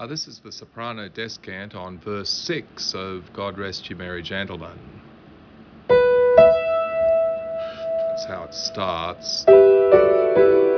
This is the soprano descant on verse 6 of God Rest You Merry Gentlemen. That's how it starts.